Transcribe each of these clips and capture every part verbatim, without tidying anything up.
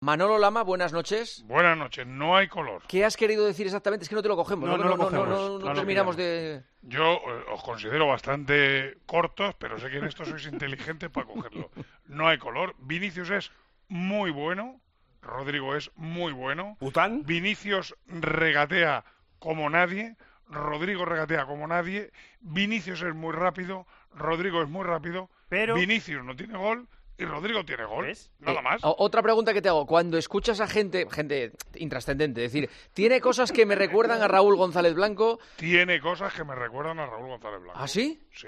Manolo Lama, buenas noches. Buenas noches, no hay color. ¿Qué has querido decir exactamente? Es que no te lo cogemos. No, no, no, no, lo cogemos. no, no, no, no terminamos de... Yo eh, os considero bastante cortos, pero sé que en esto sois inteligentes para cogerlo. No hay color. Vinicius es muy bueno. Rodrigo es muy bueno. ¿Után? Vinicius regatea como nadie. Rodrigo regatea como nadie. Vinicius es muy rápido. Rodrigo es muy rápido. Pero... Vinicius no tiene gol. Y Rodrigo tiene gol, ¿ves? nada Eh, más. Otra pregunta que te hago. Cuando escuchas a gente, gente intrascendente, decir, tiene cosas que me recuerdan a Raúl González Blanco... Tiene cosas que me recuerdan a Raúl González Blanco. ¿Ah, sí? Sí.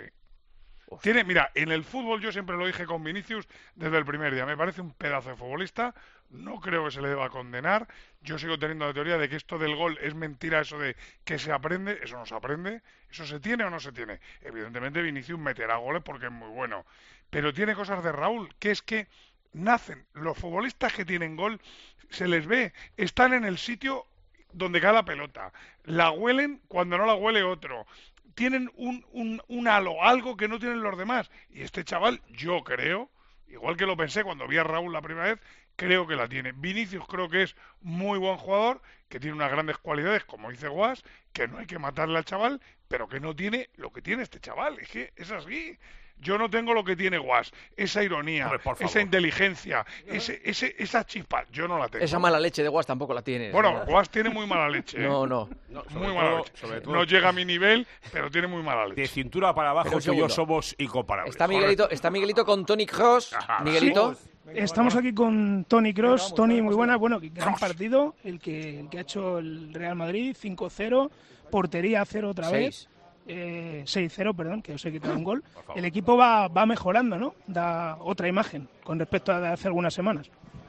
Tiene, mira, en el fútbol yo siempre lo dije con Vinicius desde el primer día. Me parece un pedazo de futbolista. No creo que se le deba condenar. Yo sigo teniendo la teoría de que esto del gol es mentira, eso de que se aprende. Eso no se aprende. ¿Eso se tiene o no se tiene? Evidentemente Vinicius meterá goles porque es muy bueno. Pero tiene cosas de Raúl, que es que nacen. Los futbolistas que tienen gol, se les ve, están en el sitio donde cae la pelota. La huelen cuando no la huele otro. Tienen un, un, un halo, algo que no tienen los demás. Y este chaval, yo creo, igual que lo pensé cuando vi a Raúl la primera vez, creo que la tiene. Vinicius creo que es muy buen jugador, que tiene unas grandes cualidades, como dice Guas, que no hay que matarle al chaval, pero que no tiene lo que tiene este chaval. Es que es así. Yo no tengo lo que tiene Guas, esa ironía, Hombre, esa inteligencia, ese, ese, esa chispa, yo no la tengo. Esa mala leche de Guas tampoco la tienes. Bueno, ¿no? Guas tiene muy mala leche. ¿eh? No, no. No, muy todo, mala leche. sobre todo, No llega a mi nivel, pero tiene muy mala leche. de cintura para abajo Pero un tú y yo segundo. somos incomparables. Está Miguelito, está Miguelito con Toni Kroos. Miguelito. Estamos aquí con Toni Kroos. Toni, muy buena. Bueno, gran partido el que, el que ha hecho el Real Madrid, cinco cero, portería cero otra vez. Seis. Eh, seis cero, perdón, que os he quitado un gol. El equipo va, va mejorando, ¿no? Da otra imagen con respecto a de hace algunas semanas.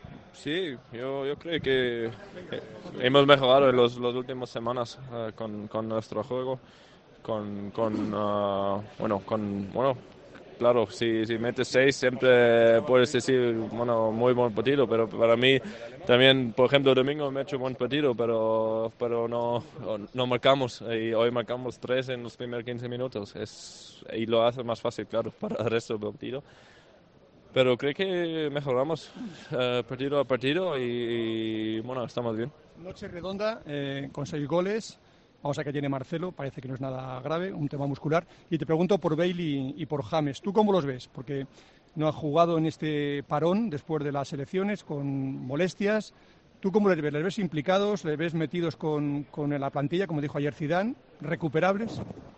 Sí, yo, yo creo que eh, hemos mejorado en las últimas semanas uh, con, con nuestro juego, con, con uh, bueno, con, bueno, claro, si, si metes seis siempre puedes decir, bueno, muy buen partido, pero para mí también, por ejemplo, domingo me he hecho buen partido, pero, pero no, no marcamos, y hoy marcamos tres en los primeros quince minutos, es, y lo hace más fácil, claro, para el resto del partido. Pero creo que mejoramos uh, partido a partido y, y, bueno, estamos bien. Noche redonda, eh, con seis goles. Vamos a que tiene Marcelo, parece que no es nada grave, un tema muscular. Y te pregunto por Bale y, y por James. ¿Tú cómo los ves? Porque no ha jugado en este parón después de las elecciones con molestias. ¿Tú cómo les ves? ¿Les ves implicados? ¿Les ves metidos con, con la plantilla, como dijo ayer Zidane? ¿Recuperables?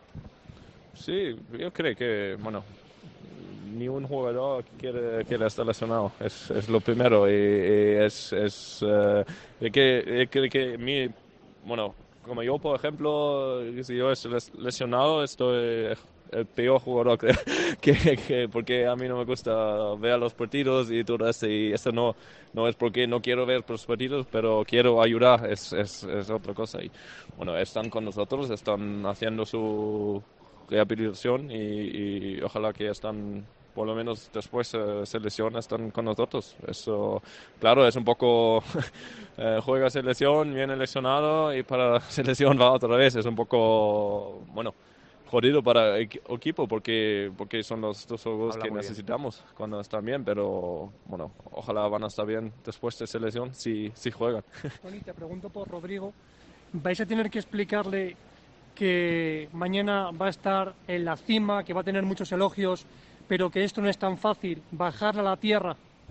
Sí, yo creo que, bueno, ni un jugador quiere, quiere estar lesionado, es, es lo primero. Y, y es, es uh, que, que, que mi, bueno, como yo, por ejemplo, si yo estoy lesionado, estoy el peor jugador que, que, que porque a mí no me gusta ver los partidos y todo eso, y eso no, no es porque no quiero ver los partidos, pero quiero ayudar, es, es, es otra cosa. Y bueno, están con nosotros, están haciendo su rehabilitación y, y ojalá que están, por lo menos después uh, selección, están con nosotros. Eso, claro, es un poco eh, juega selección, viene lesionado y para la selección va otra vez. Es un poco, bueno, jodido para el equipo porque, porque son los dos juegos que necesitamos bien cuando están bien, pero bueno, ojalá van a estar bien después de selección si, si juegan. Toni, te pregunto por Rodrigo. ¿Vais a tener que explicarle que mañana va a estar en la cima, que va a tener muchos elogios, pero que esto no es tan fácil, bajar a la tierra?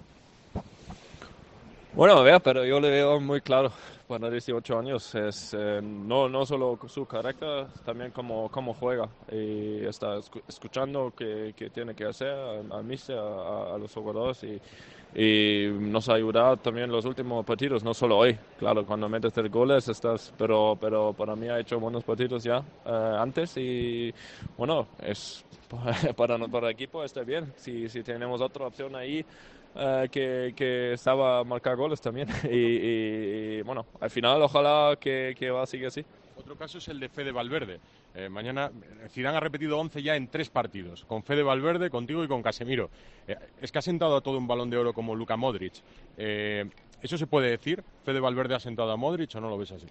Bueno, a ver, pero yo le veo muy claro, para dieciocho años, es eh, no, no solo su carácter, también cómo, cómo juega, y está escuchando qué, qué tiene que hacer al míster, a, a los jugadores, y, y nos ha ayudado también los últimos partidos, no solo hoy, claro, cuando metes tres goles, estás, pero, pero para mí ha hecho buenos partidos ya eh, antes, y bueno, es para, para el equipo está bien, si, si tenemos otra opción ahí, Uh, que, que estaba a marcar goles también y, y, y bueno, al final ojalá que, que va a seguir así. Otro caso es el de Fede Valverde. Eh, mañana Zidane ha repetido once ya en tres partidos, con Fede Valverde, contigo y con Casemiro. Eh, es que ha sentado a todo un Balón de Oro como Luka Modric. Eh, ¿Eso se puede decir? ¿Fede Valverde ha sentado a Modric o no lo ves así?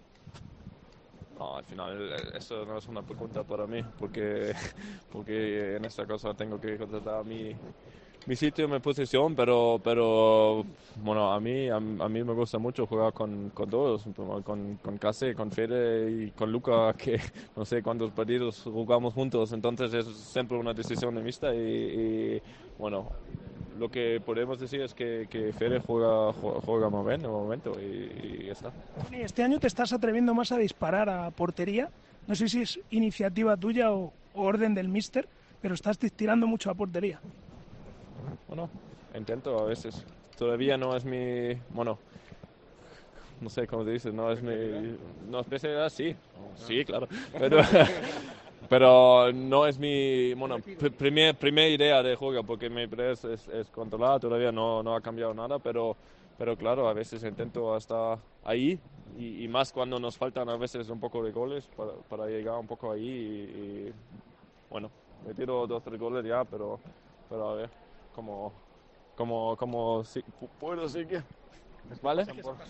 No, al final eso no es una pregunta para mí, porque, porque en esta cosa tengo que contestar a mí mi sitio, mi posición, pero, pero bueno, a mí, a, a mí me gusta mucho jugar con, con todos, con, con Case, con Fede y con Luca, que no sé cuántos partidos jugamos juntos, entonces es siempre una decisión de mixta y, y bueno, lo que podemos decir es que, que Fede juega, juega, juega muy bien en el momento y, y ya está. Este año te estás atreviendo más a disparar a portería, no sé si es iniciativa tuya o, o orden del míster, pero estás tirando mucho a portería. Bueno, intento a veces. Todavía no es mi, bueno, no sé cómo te dices, no es mi, no especialidad, sí, sí, claro, pero, pero no es mi, bueno, primer, primera idea de juego, porque mi idea es, es, es controlada, todavía no, no ha cambiado nada, pero, pero claro, a veces intento hasta ahí, y, y más cuando nos faltan a veces un poco de goles para, para llegar un poco ahí, y, y bueno, me tiro dos, tres goles ya, pero, pero a ver, como, como, como, si, puedo seguir, ¿vale?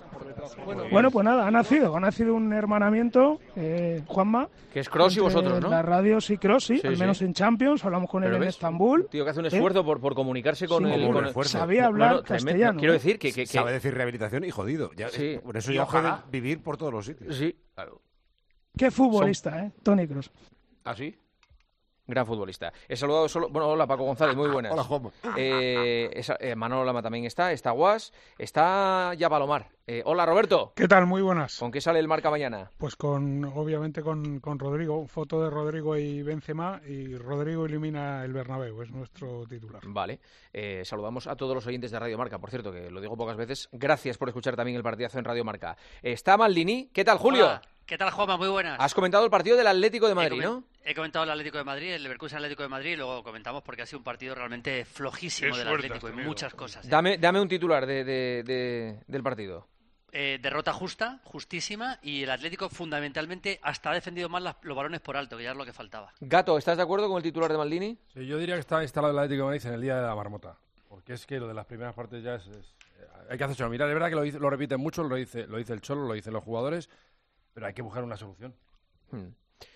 Bueno, bueno, pues nada, ha nacido, ha nacido un hermanamiento, eh, Juanma. Que es Kroos y vosotros, ¿no? La radio sí, Kroos, sí, sí, al menos sí. en Champions, hablamos con Pero él en ves, Estambul. Tío que hace un esfuerzo ¿eh? por, por comunicarse con sí, el... Con el... Sabía hablar bueno, castellano. Quiero decir que, que, que... Sabe decir rehabilitación y jodido. Ya, sí. Por eso ya puede vivir por todos los sitios. Sí, claro. Qué futbolista, Son... ¿eh? Toni Kroos. ¿Ah, sí? Gran futbolista. He saludado solo... Bueno, hola, Paco González, muy buenas. Hola, Juanma. Eh, esa, eh, Manolo Lama también está, está Guas, está ya Palomar. Eh, hola, Roberto. ¿Qué tal? Muy buenas. ¿Con qué sale el Marca mañana? Pues con, obviamente con, con Rodrigo, foto de Rodrigo y Benzema, y Rodrigo elimina el Bernabéu, es nuestro titular. Vale. Eh, saludamos a todos los oyentes de Radio Marca, por cierto, que lo digo pocas veces. Gracias por escuchar también el partidazo en Radio Marca. Está Maldini. ¿Qué tal, Julio? Hola. ¿Qué tal, Juanma? Muy buenas. Has comentado el partido del Atlético de Madrid, he ¿no? He comentado el Atlético de Madrid, el Leverkusen Atlético de Madrid, y luego comentamos porque ha sido un partido realmente flojísimo del Atlético en muchas cosas. ¿eh? Dame, dame un titular de, de, de, del partido. Eh, derrota justa, justísima, y el Atlético fundamentalmente hasta ha defendido más las, los balones por alto, que ya es lo que faltaba. Gato, ¿estás de acuerdo con el titular de Maldini? Sí, yo diría que está instalado el Atlético de Madrid en el día de la marmota, porque es que lo de las primeras partes ya es... es hay que hacerse mirar, es verdad que lo, dice, lo repiten mucho, lo dice, lo dice el Cholo, lo dicen los jugadores, pero hay que buscar una solución. Hmm.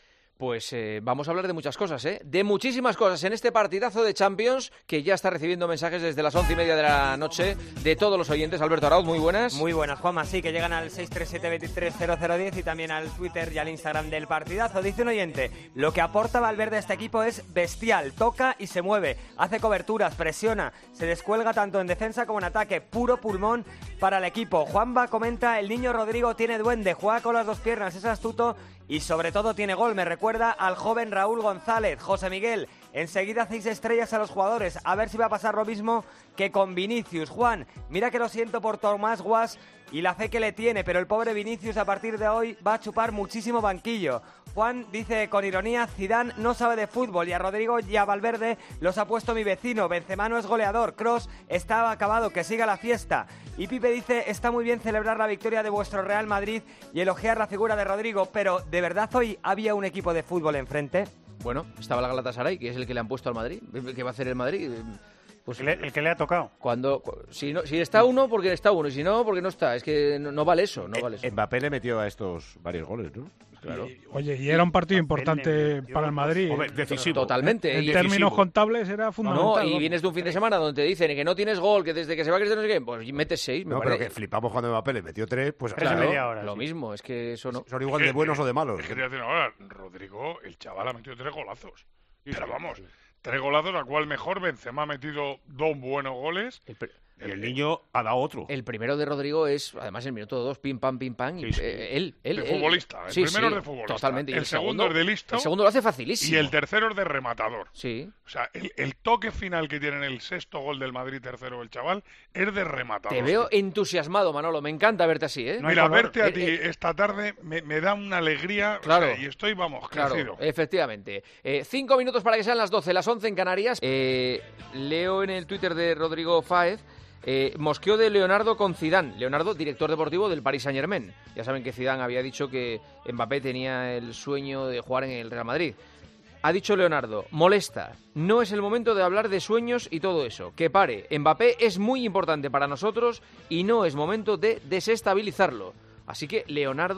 Pues eh, vamos a hablar de muchas cosas, ¿eh? De muchísimas cosas en este partidazo de Champions, que ya está recibiendo mensajes desde las once y media de la noche de todos los oyentes. Alberto Arauz, muy buenas. Muy buenas, Juanma. Sí, que llegan al seis tres siete, veintitrés cero cero diez y también al Twitter y al Instagram del partidazo. Dice un oyente, lo que aporta Valverde a este equipo es bestial. Toca y se mueve, hace coberturas, presiona, se descuelga tanto en defensa como en ataque. Puro pulmón para el equipo. Juanba comenta, el niño Rodrigo tiene duende, juega con las dos piernas, es astuto y sobre todo tiene gol. Me recuerda al joven Raúl González. José Miguel, enseguida seis estrellas a los jugadores. A ver si va a pasar lo mismo que con Vinicius. Juan, mira que lo siento por Tomás Guas y la fe que le tiene, pero el pobre Vinicius a partir de hoy va a chupar muchísimo banquillo. Juan dice con ironía, Zidane no sabe de fútbol y a Rodrigo y a Valverde los ha puesto mi vecino. Benzema no es goleador, Kroos está acabado, que siga la fiesta. Y Pipe dice, está muy bien celebrar la victoria de vuestro Real Madrid y elogiar la figura de Rodrigo, pero ¿de verdad hoy había un equipo de fútbol enfrente? Bueno, estaba el Galatasaray, que es el que le han pusto al Madrid. ¿Qué va a hacer el Madrid? Pues el, el que le ha tocado. Cuando si no si está uno, porque está uno, y si no, porque no está. Es que no, no vale eso, no vale eso. Mbappé le metió a estos varios goles, ¿no? Claro. Y, oye, y era un partido importante para el Madrid. Hombre, decisivo. Totalmente. En y términos decisivo. contables era fundamental. No, y vienes de un fin de semana donde te dicen que no tienes gol, que desde que se va Cristiano no sé qué, pues metes seis. Me no, parece. pero que flipamos cuando Mbappé le metió tres, pues claro, claro, media hora, lo sí. mismo, es que eso no. Son igual de buenos o de malos. Quería decir ahora, Rodrigo, el chaval ha metido tres golazos. Pero vamos, tres golazos, a cual mejor Benzema ha metido dos buenos goles. El y el niño ha dado otro. El primero de Rodrigo es, además, el minuto dos, pim, pam, pim, pam. Y, sí, sí. Eh, él, él, de él. futbolista. El sí, primero sí, es de futbolista. Totalmente. Y el, el segundo, segundo es de listo. El segundo lo hace facilísimo. Y el tercero es de rematador. Sí. O sea, el, el toque final que tiene en el sexto gol del Madrid, tercero el chaval, es de rematador. Te veo entusiasmado, Manolo. Me encanta verte así, ¿eh? No, Mira, verte a ti eh, eh, esta tarde me, me da una alegría. Claro. O sea, y estoy, vamos, claro, crecido. Efectivamente. Eh, cinco minutos para que sean las doce, las once en Canarias. Eh, leo en el Twitter de Rodrigo Fáez. Eh, mosqueo de Leonardo con Zidane. Leonardo, director deportivo del Paris Saint-Germain. Ya saben que Zidane había dicho que Mbappé tenía el sueño de jugar en el Real Madrid. Ha dicho Leonardo, molesta, no es el momento de hablar de sueños y todo eso. Que pare, Mbappé es muy importante para nosotros y no es momento de desestabilizarlo. Así que Leonardo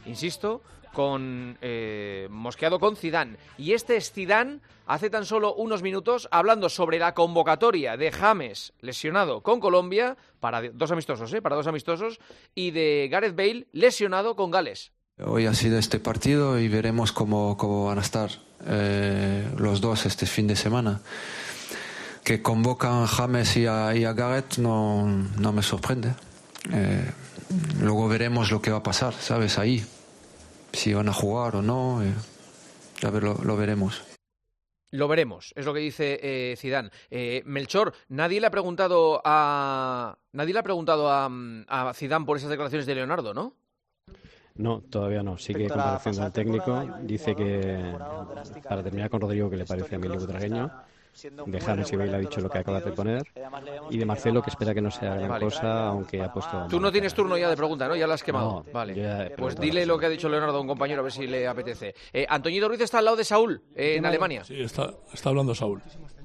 insisto, con eh, mosqueado con Zidane. Y este es Zidane hace tan solo unos minutos hablando sobre la convocatoria de James lesionado con Colombia para dos amistosos, ¿eh? para dos amistosos, y de Gareth Bale lesionado con Gales. Hoy ha sido este partido y veremos cómo, cómo van a estar eh, los dos este fin de semana. Que convocan a James y a, y a Gareth no, no me sorprende. Eh, luego veremos lo que va a pasar, ¿sabes? Ahí. Si van a jugar o no, eh, a ver, lo, lo veremos. Lo veremos, es lo que dice eh, Zidane. Eh, Melchor, nadie le ha preguntado a nadie le ha preguntado a, a Zidane por esas declaraciones de Leonardo, ¿no? No, todavía no. Sigue compareciendo al técnico. Dice que, para terminar con Rodrigo, que le parece a Emilio Butragueño. De James y Bale ha dicho lo que acaba de poner. Y de Marcelo, que espera que no sea gran vale. cosa, aunque ha puesto... Tú no tienes turno ya de pregunta, ¿no? Ya la has quemado. No, vale. Pues dile lo que ha dicho Leonardo a un compañero, a ver si le apetece. Eh, Antoñito Ruiz está al lado de Saúl, eh, en Alemania. Sí, está, está hablando Saúl.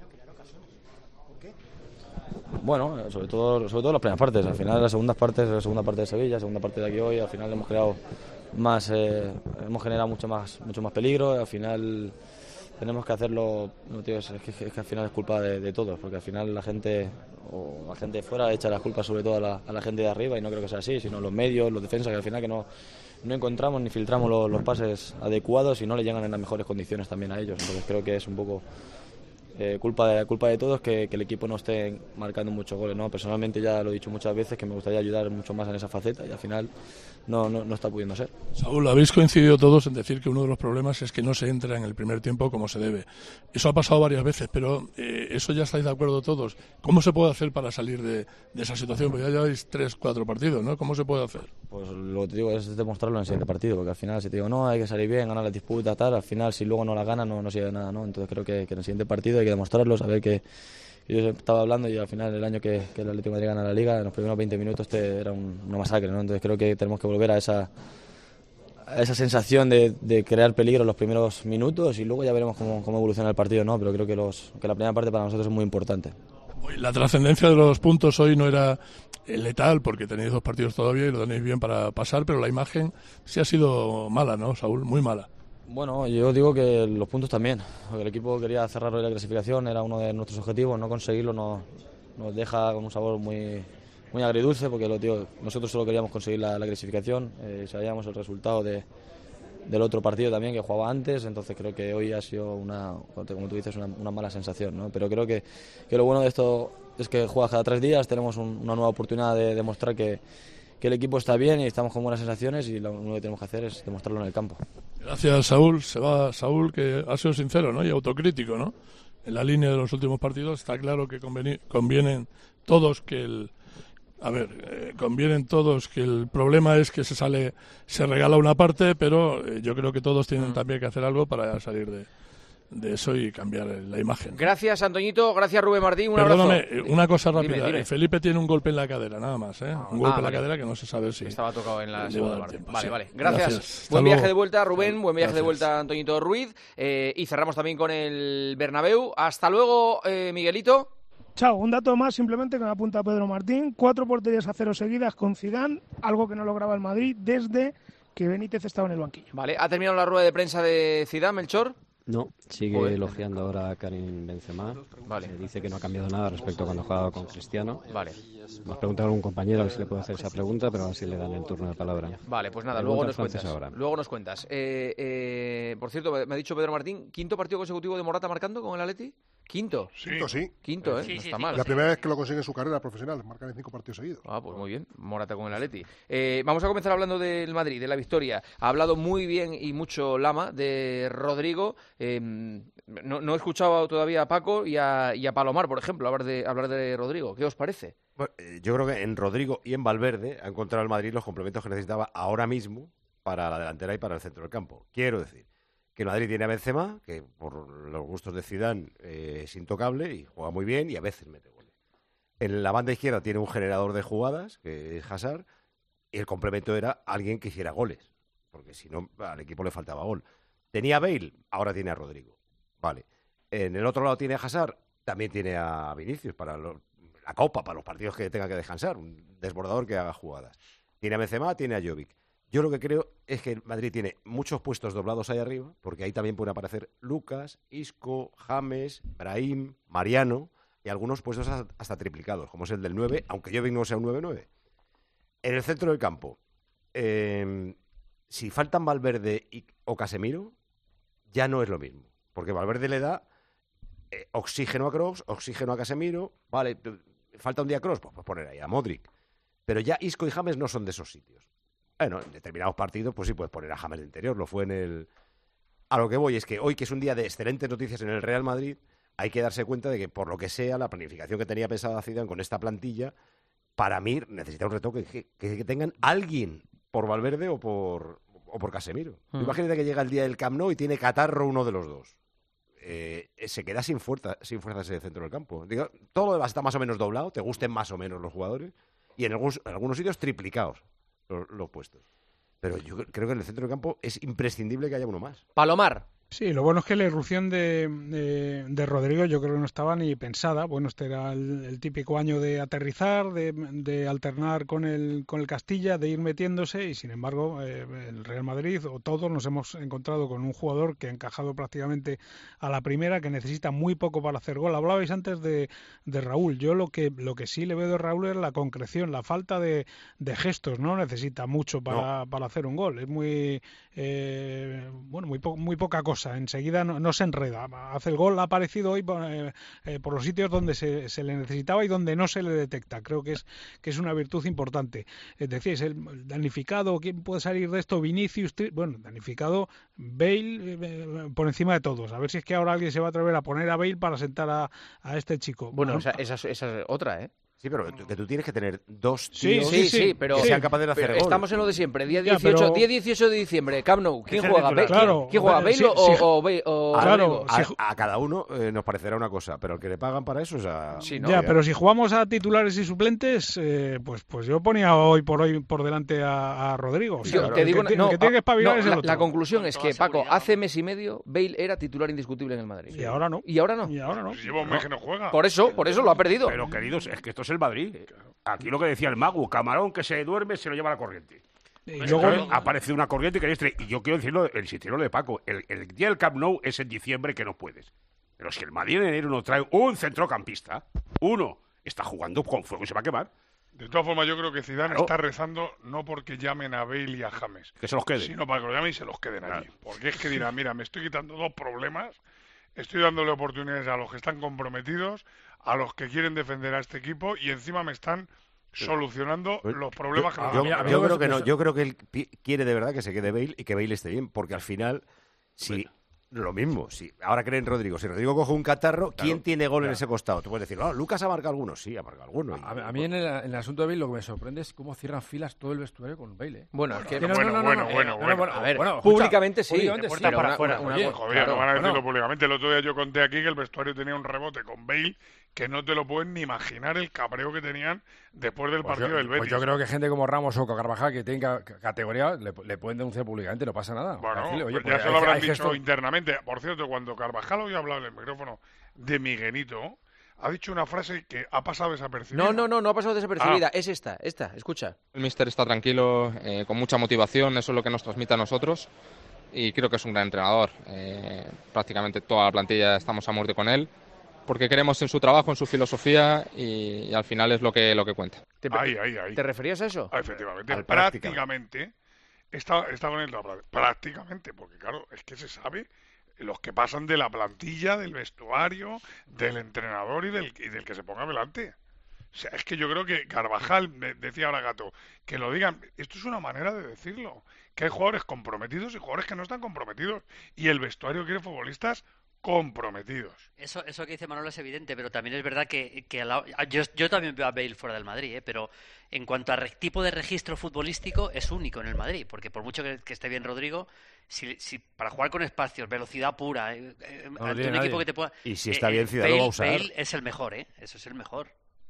Bueno, sobre todo, sobre todo las primeras partes. Al final, las segundas partes, la segunda parte de Sevilla, la segunda parte de aquí hoy, al final hemos creado más, eh, hemos generado mucho más, mucho más peligro. Al final tenemos que hacerlo, no, tío, es, que, es que al final es culpa de, de todos, porque al final la gente o la gente de fuera echa las culpas sobre todo a la, a la gente de arriba, y no creo que sea así, sino los medios, los defensas, que al final que no, no encontramos ni filtramos los, los pases adecuados y no le llegan en las mejores condiciones también a ellos. Entonces creo que es un poco eh, culpa, de, culpa de todos que, que el equipo no esté marcando muchos goles, ¿no? Personalmente ya lo he dicho muchas veces que me gustaría ayudar mucho más en esa faceta y al final no, no, no está pudiendo ser. Saúl, habéis coincidido todos en decir que uno de los problemas es que no se entra en el primer tiempo como se debe. Eso ha pasado varias veces, pero eh, eso ya estáis de acuerdo todos. ¿Cómo se puede hacer para salir de, de esa situación? Porque ya lleváis tres, cuatro partidos, ¿no? ¿Cómo se puede hacer? Pues lo que te digo es demostrarlo en el siguiente partido, porque al final si te digo, no, hay que salir bien, ganar la disputa, tal, al final si luego no la gana no, no sirve de nada, ¿no? Entonces creo que, que en el siguiente partido hay que demostrarlo, saber que yo estaba hablando y al final el año que, que el Atlético de Madrid gana la Liga, en los primeros veinte minutos este era un, una masacre, ¿no? Entonces creo que tenemos que volver a esa a esa sensación de, de crear peligro en los primeros minutos y luego ya veremos cómo, cómo evoluciona el partido, ¿no? Pero creo que, los, que la primera parte para nosotros es muy importante. La trascendencia de los puntos hoy no era letal porque tenéis dos partidos todavía y lo tenéis bien para pasar, pero la imagen sí ha sido mala, ¿no, Saúl? Muy mala. Bueno, yo digo que los puntos también, porque el equipo quería cerrar hoy la clasificación, era uno de nuestros objetivos, no conseguirlo nos, nos deja con un sabor muy, muy agridulce, porque lo digo, nosotros solo queríamos conseguir la, la clasificación, eh, sabíamos el resultado de, del otro partido también que jugaba antes, entonces creo que hoy ha sido una, como tú dices, una, una mala sensación, ¿no? Pero creo que, que lo bueno de esto es que juegas cada tres días, tenemos un, una nueva oportunidad de demostrar que, que el equipo está bien y estamos con buenas sensaciones y lo único que tenemos que hacer es demostrarlo en el campo. Gracias, Saúl. Se va Saúl, que ha sido sincero, ¿no? Y autocrítico, ¿no? En la línea de los últimos partidos está claro que conveni- convienen todos que el... A ver, eh, convienen todos que el problema es que se sale, se regala una parte, pero eh, yo creo que todos tienen mm. también que hacer algo para salir de, de eso y cambiar la imagen. Gracias, Antoñito. Gracias, Rubén Martín. Un Perdóname, abrazo. una cosa rápida. Dime, dime. Felipe tiene un golpe en la cadera, nada más, ¿eh? Un golpe ah, en la vale. cadera que no se sabe si... Estaba tocado en la segunda parte. Tiempo, vale, sí. vale. Gracias. Gracias. Buen Hasta viaje luego. de vuelta, Rubén. Buen viaje Gracias. de vuelta, Antoñito Ruiz. Eh, y cerramos también con el Bernabéu. Hasta luego, eh, Miguelito. Chao, un dato más simplemente que me apunta Pedro Martín. Cuatro porterías a cero seguidas con Zidane, algo que no lograba el Madrid desde que Benítez estaba en el banquillo. Vale, ¿ha terminado la rueda de prensa de Zidane, Melchor? No, sigue Joder. elogiando ahora a Karim Benzema. Vale. Eh, dice que no ha cambiado nada respecto a cuando jugaba con Cristiano. Vale. Nos preguntaron a un compañero a ver si le puedo hacer esa pregunta, pero a ver si le dan el turno de palabra. Vale, pues nada, Pregunta luego nos francés cuentas. ahora. Luego nos cuentas. Eh, eh, por cierto, me ha dicho Pedro Martín, ¿quinto partido consecutivo de Morata marcando con el Atleti? ¿Quinto? Sí. Quinto, sí. Quinto, ¿eh? Sí, no sí, está sí, mal. La primera vez que lo consigue en su carrera profesional, marcar en cinco partidos seguidos. Ah, pues muy bien, Morata con el Atleti. Eh, vamos a comenzar hablando del Madrid, de la victoria. Ha hablado muy bien y mucho Lama de Rodrigo. Eh, no, no he escuchado todavía a Paco y a, y a Palomar, por ejemplo, hablar de, hablar de Rodrigo. ¿Qué os parece? Bueno, eh, yo creo que en Rodrigo y en Valverde ha encontrado el Madrid los complementos que necesitaba ahora mismo para la delantera y para el centro del campo. Quiero decir que el Madrid tiene a Benzema, que por los gustos de Zidane eh, es intocable y juega muy bien y a veces mete goles. En la banda izquierda tiene un generador de jugadas, que es Hazard, y el complemento era alguien que hiciera goles, porque si no al equipo le faltaba gol. Tenía a Bale, ahora tiene a Rodrigo. Vale. En el otro lado tiene a Hazard, también tiene a Vinicius para los, la Copa, para los partidos que tenga que descansar, un desbordador que haga jugadas. Tiene a Benzema, tiene a Jovic. Yo lo que creo es que Madrid tiene muchos puestos doblados ahí arriba, porque ahí también pueden aparecer Lucas, Isco, James, Brahim, Mariano, y algunos puestos hasta, hasta triplicados, como es el del nueve, aunque Jovic no sea un nueve nueve. En el centro del campo, eh, si faltan Valverde y, o Casemiro, ya no es lo mismo, porque Valverde le da eh, oxígeno a Kroos, oxígeno a Casemiro, vale, falta un día Kroos, pues, pues poner ahí a Modric, pero ya Isco y James no son de esos sitios. Bueno, en determinados partidos, pues sí puedes poner a James de interior, lo fue en el... A lo que voy es que hoy, que es un día de excelentes noticias en el Real Madrid, hay que darse cuenta de que, por lo que sea, la planificación que tenía pensada Zidane con esta plantilla, para mí necesita un retoque, que, que, que tengan alguien por Valverde o por, o por Casemiro. Mm. Imagínate que llega el día del Camp Nou y tiene catarro uno de los dos. Eh, se queda sin fuerza, sin fuerza ese centro del campo. Digo, todo lo demás está más o menos doblado, te gusten más o menos los jugadores, y en algunos, en algunos sitios triplicados los, los puestos. Pero yo creo que en el centro del campo es imprescindible que haya uno más. Palomar. Sí, lo bueno es que la irrupción de, de, de Rodrigo yo creo que no estaba ni pensada. Bueno, este era el, el típico año de aterrizar, de, de alternar con el, con el Castilla, de ir metiéndose, y sin embargo eh, el Real Madrid o todos nos hemos encontrado con un jugador que ha encajado prácticamente a la primera, que necesita muy poco para hacer gol. Hablabais antes de, de Raúl. Yo lo que lo que sí le veo de Raúl es la concreción, la falta de, de gestos. No necesita mucho para, no. para hacer un gol. Es muy eh, bueno, muy, po muy poca cosa. Enseguida no, no se enreda, hace el gol, ha aparecido hoy eh, eh, por los sitios donde se, se le necesitaba y donde no se le detecta. Creo que es que es una virtud importante. Es decir, es el damnificado, ¿quién puede salir de esto? Vinicius, bueno, damnificado Bale eh, por encima de todos. A ver si es que ahora alguien se va a atrever a poner a Bale para sentar a, a este chico. Bueno, esa, esa, esa es otra, ¿eh? Sí, pero que tú tienes que tener dos tíos sí, sí, sí, pero, que sean capaces de hacer gol. Estamos en lo de siempre. Día dieciocho, ya, pero... día dieciocho de diciembre, Camp Nou. ¿Quién juega? Claro, ¿Quién, ¿quién juega? ¿Bale sí, o, sí, o, o, o claro, a, si... a cada uno eh, nos parecerá una cosa, pero el que le pagan para eso es a... Sí, ¿no? Ya, pero si jugamos a titulares y suplentes, eh, pues pues yo ponía hoy por hoy por delante a, a Rodrigo. O sea, yo te digo, el que, no, el que tiene que espabilar no, es el la, otro. La conclusión es que, Paco, hace mes y medio Bale era titular indiscutible en el Madrid. Y ahora no. Y ahora no. Y ahora no. Pues lleva un mes que no juega. Por eso, por eso lo ha perdido. Pero, queridos, es que esto es el Madrid. Aquí lo que decía el mago, camarón que se duerme se lo lleva la corriente. Y luego ha aparecido una corriente que es y yo quiero decirlo, el insistirlo de Paco, el, el día del Camp Nou es en diciembre que no puedes. Pero si el Madrid en enero no trae un centrocampista, uno está jugando con fuego y se va a quemar. De todas formas, yo creo que Zidane claro. está rezando no porque llamen a Bale y a James, que se los queden, sino para que lo llamen y se los queden allí. Claro. Porque es que dirá, mira, me estoy quitando dos problemas, estoy dándole oportunidades a los que están comprometidos, a los que quieren defender a este equipo, y encima me están solucionando pues, los problemas yo, que yo, yo, yo creo que no, yo creo que él quiere de verdad que se quede Bale y que Bale esté bien, porque al final, si bueno. lo mismo, si ahora creen Rodrigo, si Rodrigo coge un catarro, claro, ¿quién tiene gol claro. en ese costado? Tú puedes decir, oh, Lucas ha marcado algunos, sí, ha marcado algunos. A, a mí en el, en el asunto de Bale lo que me sorprende es cómo cierran filas todo el vestuario con Bale. ¿eh? Bueno, es que bueno, bueno, no, bueno, no, bueno, bueno, bueno, a ver, bueno, públicamente escucha, sí, públicamente puerta sí, para una, afuera. Una, oye, joder, claro, no van a decirlo bueno. públicamente. El otro día yo conté aquí que el vestuario tenía un rebote con Bale que no te lo pueden ni imaginar el cabreo que tenían después del pues partido yo, del Betis. Pues yo creo que gente como Ramos o Carvajal que tienen categoría le, le pueden denunciar públicamente, no pasa nada. Bueno, decirle, oye, pues ya pues se lo habrán hay dicho gesto... internamente. Por cierto, cuando Carvajal hoy ha hablado en el micrófono de Miguelito, ha dicho una frase que ha pasado desapercibida. No, no, no, no ha pasado desapercibida. Ah. Es esta, esta, escucha. El míster está tranquilo, eh, con mucha motivación, eso es lo que nos transmite a nosotros. Y creo que es un gran entrenador. Eh, prácticamente toda la plantilla estamos a muerte con él, porque creemos en su trabajo, en su filosofía, y, y al final es lo que lo que cuenta. ¿Te, ahí, ahí, ahí. ¿Te referías a eso? Ah, efectivamente. Al prácticamente, está, está con él prácticamente, porque claro, es que se sabe los que pasan de la plantilla, del vestuario, del entrenador y del, y del que se ponga delante. O sea, es que yo creo que Carvajal, decía ahora Gato, que lo digan, esto es una manera de decirlo, que hay jugadores comprometidos y jugadores que no están comprometidos, y el vestuario quiere futbolistas comprometidos. Eso, eso que dice Manolo es evidente, pero también es verdad que, que a la, yo, yo también veo a Bale fuera del Madrid, ¿eh? Pero en cuanto a re, tipo de registro futbolístico es único en el Madrid, porque por mucho que, que esté bien Rodrigo, si, si para jugar con espacios, velocidad pura, eh, no ante un equipo que te pueda... Y si está bien Zidane eh, lo va a usar. Bale es el mejor, ¿eh? Eso es el mejor.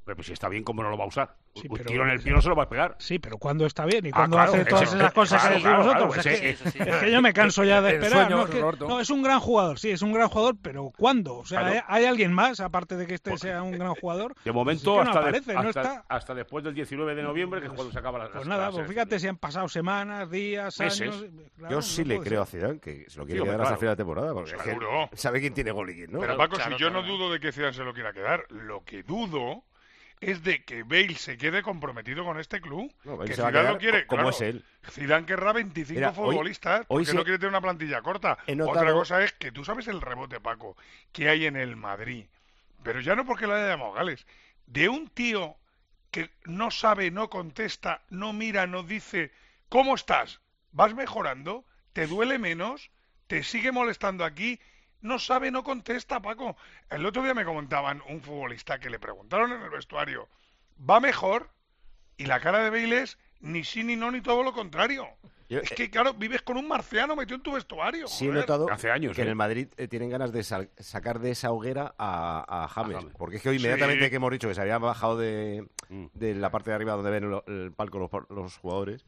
Pero pues si está bien, ¿cómo no lo va a usar? Sí, un pero- tiro en el pie no se lo va a pegar. Sí, pero ¿cuándo está bien? ¿Y Ah, cuándo claro, hace todas ese- esas cosas claro, que decís claro, vosotros? claro, es, que, ese- es que yo me canso ya de El esperar. sueño, ¿no? Es que- Roberto. no, es un gran jugador, sí, es un gran jugador, pero ¿cuándo? O sea, Claro. ¿hay, hay alguien más, aparte de que este sea un gran jugador? De momento, Pues es que no hasta, de- aparece, no hasta- está. hasta después del diecinueve de noviembre, que es cuando se acaba la Pues la- nada, la pues selección. fíjate si han pasado semanas, días, Meses. años. claro, Yo sí no le puede creo ser. a Zidane que se lo quiere Sí, quedar hombre, hasta el claro. final de temporada. Porque es que Seguro. sabe quién tiene gol y quién no. Pero Paco, si yo no dudo de que Zidane se lo quiera quedar, lo que dudo es de que Bale se quede comprometido con este club. No, Bale que se va a Zidane quedar lo quiere, co- como claro. es él. Zidane querrá veinticinco Mira, hoy- futbolistas hoy porque sí- no quiere tener una plantilla corta. he notado- Otra cosa es que tú sabes el rebote, Paco, que hay en el Madrid. Pero ya no porque lo haya llamado Gales. De un tío que no sabe, no contesta, no mira, no dice ¿cómo estás? ¿Vas mejorando? ¿Te duele menos? ¿Te sigue molestando aquí? No sabe, no contesta, Paco. El otro día me comentaban un futbolista que le preguntaron en el vestuario, ¿va mejor? Y la cara de Bale es ni sí, ni no, ni todo lo contrario. Yo- es que, claro, vives con un marciano metido en tu vestuario. Sí he joder. notado Hace años, que en ¿eh? el Madrid eh, tienen ganas de sal- sacar de esa hoguera a, a James. James. Porque es que hoy inmediatamente Sí. que hemos dicho que se había bajado de, Mm. de la parte de arriba donde ven lo- el palco los, los jugadores,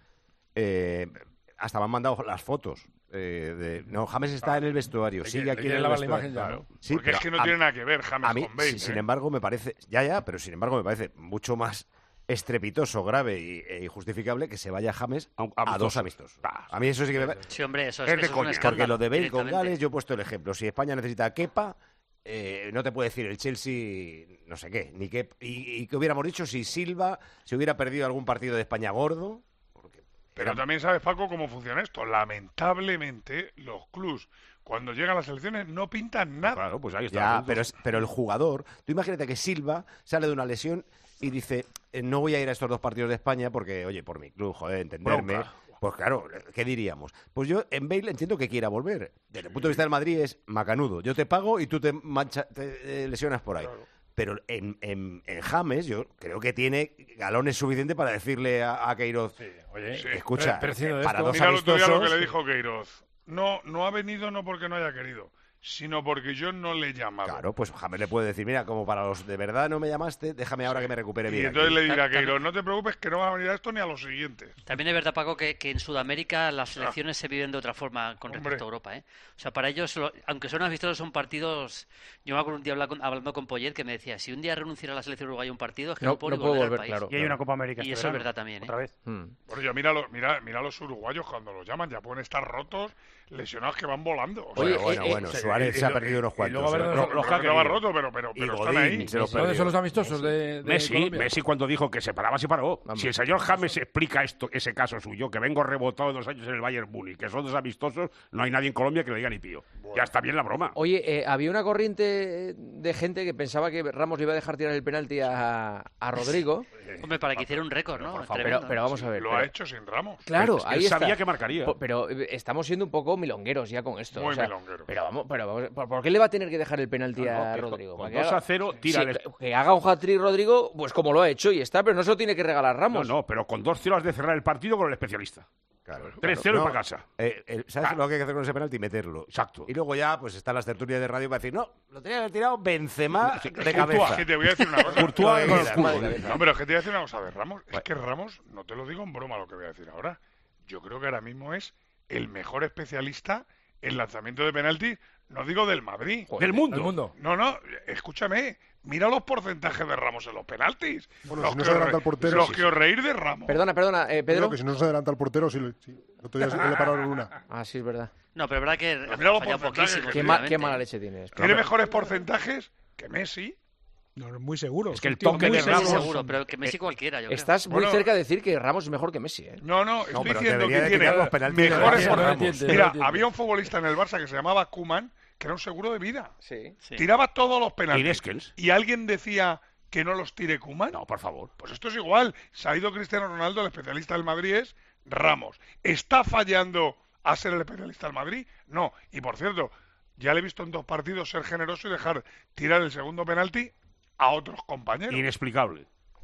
eh, hasta me han mandado las fotos. eh, de, no, James está en el vestuario, Hay que- sigue hay aquí que en el lavar la vestuario. imagen ya, ¿no? Sí, Porque es pero que no a- tiene nada que ver James a mí, con Bale. si- sin ¿eh? embargo, me parece, ya, ya, pero sin embargo me parece mucho más estrepitoso, grave y, e injustificable que se vaya James a, a dos amistosos. A mí eso sí que me parece. Sí, hombre, eso es, Es eso de es un coña, escándalo. porque lo de Bale con directamente. Gales, yo he puesto el ejemplo. Si España necesita a Kepa, eh, no te puede decir el Chelsea, no sé qué, ni qué. Y, y qué hubiéramos dicho si Silva se hubiera perdido algún partido de España gordo. Pero también sabes, Paco, cómo funciona esto. Lamentablemente, los clubs, cuando llegan a las elecciones, no pintan nada. Claro, pues ahí está. Ya, asunto. pero, es- pero el jugador, tú imagínate que Silva sale de una lesión y dice, eh, no voy a ir a estos dos partidos de España porque, oye, por mi club, joder, entenderme. Bronca. Pues claro, ¿qué diríamos? Pues yo en Bale entiendo que quiera volver. Desde el punto de vista del Madrid es macanudo. Yo te pago y tú te, mancha, te eh, lesionas por ahí. Pero en, en, en James yo creo que tiene galones suficientes para decirle a, a Queiroz, Oye, Sí. escucha, Pero- pero para esto- dos Mira el otro día lo que amistosos... le dijo Queiroz. No, no ha venido no porque no haya querido, sino porque yo no le he llamado. Claro, pues James le puede decir, mira, como para los de verdad no me llamaste, déjame ahora que me recupere Y bien. entonces aquí". le dirá a También- Queiroz, no te preocupes que no va a venir a esto ni a los siguientes. También es verdad, Paco, que, que en Sudamérica las selecciones se viven de otra forma con Hombre. respecto a Europa, ¿eh? O sea, para ellos, lo- aunque son amistosos, son partidos... Yo me acuerdo un día habla con- hablando con Poyet que me decía, si un día renunciara a la selección uruguaya un partido, es que no, No- puedo no ni puedo volver, volver, al país. claro. Y hay una Copa América Y este eso es verano, verdad también, ¿eh? Otra vez. Hmm. Bueno, ya mira, los- mira, mira los uruguayos cuando los llaman, ya pueden estar rotos, lesionados que van volando. O sea, Oye, Oye, bueno, eh, bueno, eh, Suárez y se ha lo- perdido unos y cuantos. luego a ver ¿eh? dónde- no, los no, hackers, que no va digo. roto, pero, pero, Y pero están Godín, ahí. se los ¿Dónde perdió. son los amistosos de, de Messi, Colombia? Messi cuando dijo que se paraba, se paró. Vamos. Si el señor James explica esto, ese caso suyo, que vengo rebotado dos años en el Bayern Múnich, que son dos amistosos, no hay nadie en Colombia que le diga ni pío. Ya está bien la broma. Oye, eh, había una corriente de gente que pensaba que Ramos le iba a dejar tirar el penalti a, a Rodrigo. Hombre, para que hiciera un récord, ¿no? Pero, Tremendo, pero ¿no? vamos a ver. Lo pero- ha hecho sin Ramos. Claro, Es que él ahí está. sabía que marcaría. Po- Pero eh, estamos siendo un poco milongueros ya con esto. Muy o sea, milongueros. Pero vamos, pero vamos, ¿por por qué le va a tener que dejar el penalti No, no, a que con- Rodrigo? con ¿Para que dos haga- a cero, tira Sí, el- que haga un hat-trick Rodrigo, pues como lo ha hecho y está, pero no se lo tiene que regalar No, Ramos. no, pero con dos cero has de cerrar el partido con el especialista. Claro, tres cero claro. y No, para casa. eh, eh, ¿Sabes Ah. lo que hay que hacer con ese penalti? Meterlo. Exacto. Y luego ya, pues están las tertulias de radio para decir, no, lo tenía que haber tirado Benzema de Courtois, cabeza. que te voy a decir una cosa. Courtois con el No, culo. No, pero es que te voy a decir una cosa de Ramos. Es que Ramos, no te lo digo en broma lo que voy a decir ahora. Yo creo que ahora mismo es el mejor especialista en lanzamiento de penalti, no digo del Madrid. Del mundo. El mundo. No, no, escúchame. Mira los porcentajes de Ramos en los penaltis. Bueno, los si no que se os adelanta re- el portero, los sí, que sí. os reír de Ramos. Perdona, perdona, eh, Pedro. Digo que si no se adelanta el portero, sí. le- sí. El otro día sí le pararon una. Ah, sí, es verdad. No, pero es verdad que Pero mira los falla porcentajes poquísimo. que Qué, ma- qué últimamente. mala leche tienes. Tiene mejores porcentajes que Messi. No, no, muy seguro. Es que el un tío toque muy de Messi Ramos- seguro, pero que Messi cualquiera, yo creo. Estás muy Bueno, cerca de decir que Ramos es mejor que Messi, ¿eh? No, no, estoy pero diciendo debería que de tiene quitar los penaltis de mejores Ramos. porcentajes. Entiende, Mira, entiende. había un futbolista en el Barça que se llamaba Koeman, que era un seguro de vida. Sí. Sí. Tiraba todos los penaltis. Y Neskens. Y alguien decía que no los tire Koeman. No, por favor. Pues esto es igual. Se ha ido Cristiano Ronaldo, el especialista del Madrid es Ramos. ¿Está fallando a ser el especialista del Madrid? No. Y por cierto, ya le he visto en dos partidos ser generoso y dejar tirar el segundo penalti a otros compañeros. Inexplicable.